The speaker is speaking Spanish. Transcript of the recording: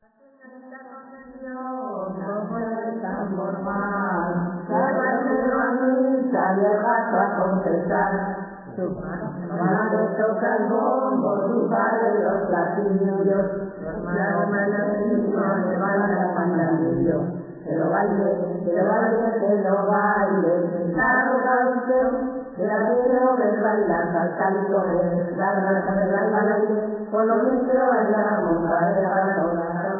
Señorita Concepción, no puede tan normal, que a misa y el gato a confesar. Su madre toca el bombo, su padre los platillos, su hermana misma levanta el pandanillo. Que lo baile, que lo baile, que lo baile, sentado usted, que la quiero ver bailar, saltar y correr, la danza del aire, por lo que bailamos, para